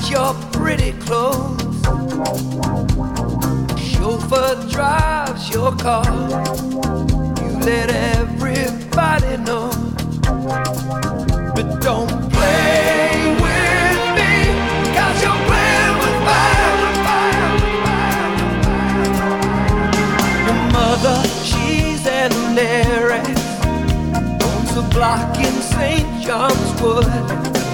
your pretty clothes. Chauffeur drives your car. You let everybody know. But don't play with me, 'cause you're playing with fire. Your mother, she's an heiress, owns a block in St. John's Wood.